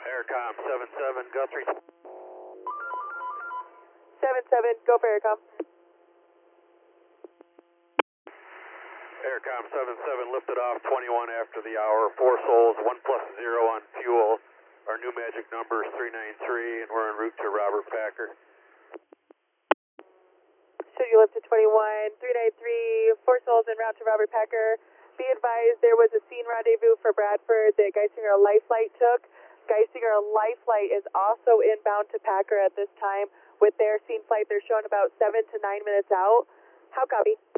Aircom 77, Guthrie. 77, go for Aircom. Aircom 77 lifted off 21 after the hour. 4 souls, 1+0 on fuel. Our new magic number is 393, and we're en route to Robert Packer. Should you lift to 21, 393, 4 souls en route to Robert Packer. Be advised there was a scene rendezvous for Bradford that Geisinger Life Flight took. Geisinger Life Flight is also inbound to Packer at this time. With their scene flight, they're showing about 7 to 9 minutes out. How copy?